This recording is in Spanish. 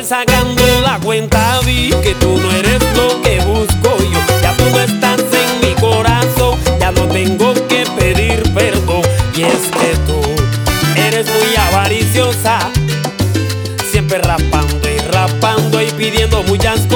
sacando la cuenta, vi que tú no eres lo que busco yo. Ya tú no estás en mi corazón, ya no tengo que pedir perdón. Y es que tú eres muy avariciosa, siempre rapando y pidiendo muchas